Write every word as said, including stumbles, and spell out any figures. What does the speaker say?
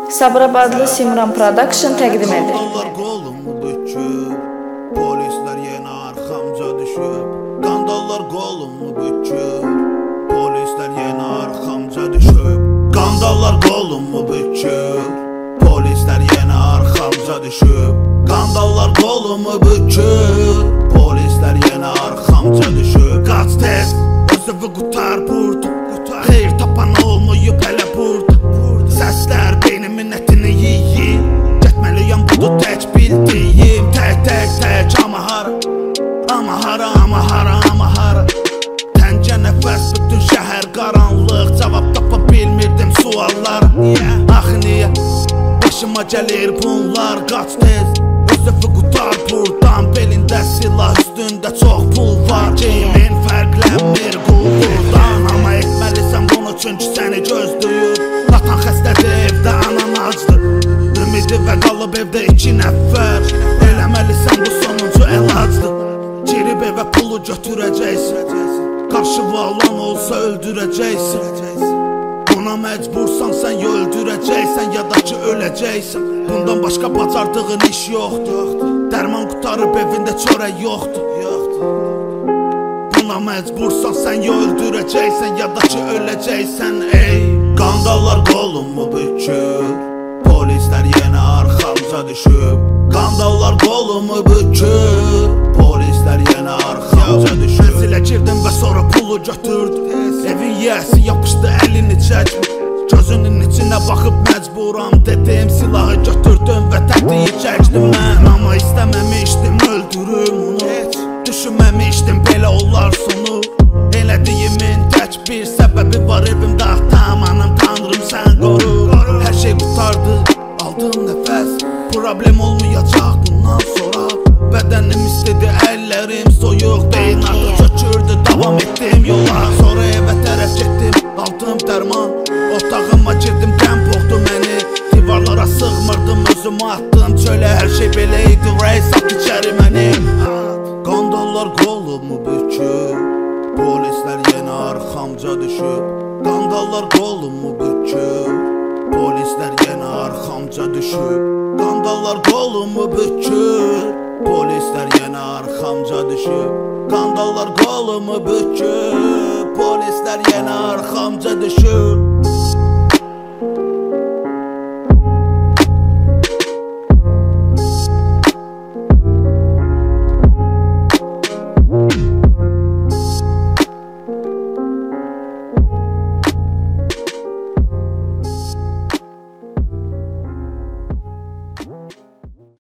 Sabirabadlı Simran Production təqdim edir. Qandallar qolumu bükür, polislər yenə arxamca düşüb. Qandallar qolumu bükür, polislər yenə arxamca düşüb. Qandallar qolumu bükür, polislər yenə arxamca düşüb. Qandallar qolumu bükür, polislər yenə arxamca düşüb. Qaç tez, özünü qutar burada, xeyir tapan olmayıb hələ burada. Səslər beynimin ətini yiyib, getməliyəm budur tək bildiyim. Tək tək tək amma hara, amma hara, amma hara, amma hara. Təncə nəfəs bütün şəhər qaranlıq, cavab tapa bilmirdim suallara. Axı niyə başıma gəlir bunlar? Qaç tez, özünü qutar buradan. Belində silah, üstündə çox pul var. Geyimin fərqlənmir qulluqdan, amma etməlisən bunu çünki səni gözləyir. Atan xəstədir, evdə anan acdır, ümidi və qalıb evdə iki nəfər. Eləməlisən bu sonuncu əlacdır. Girib evə pulu götürəcəksin, qarşı valan olsa öldürəcəksin. Buna məcbursan sən ya öldürəcəksən ya da ki öləcəksən. Bundan başqa bacardığın iş yoxdur, dərman qutarıb evində çörək yoxdur. Buna məcbursan sən ya öldürəcəksən ya da ki öləcəksən. Ey, qandallar qolumu bükür, polislər yenə arxamca düşüb. Qandallar qolumu bükür, polislər yenə arxamca düşüb. Mənzilə girdim və sonra pulu götürdüm, evin yiyəsi yapışdı əlini çəkmir. Gözünün içinə baxıb məcburam dedim, silahı götürdüm və təhdiyi çəkdim mən. Amma istəməmişdim öldürüm onu, düşünməmişdim belə olar sonu. Elədiyimin tək bir səbəbi var, evimdə atam, anam, tanrım sən qoru. Hər şey qutardı, aldım nəfəs, problem olmayacaq bundan sonra. Bədənim istedi, əllərim soyuq, beyin artıq çökürdü, davam etdim yola. Sonra evə tərəf getdim, aldım dərman, otağıma girdim, qəm boğdu məni. Divarlara sığmırdım, özümü atdım çölə, hər şey belə idi, reis at içəri məni. Qandallar qolumu bükür, polislər yenə arxamca düşüb. Qandallar qolumu bükür, polislər yenə arxamca düşüb. Qandallar qolumu bükür, polislər yenə arxamca düşüb. Qandallar qolumu bükür, polislər yenə arxamca düşüb.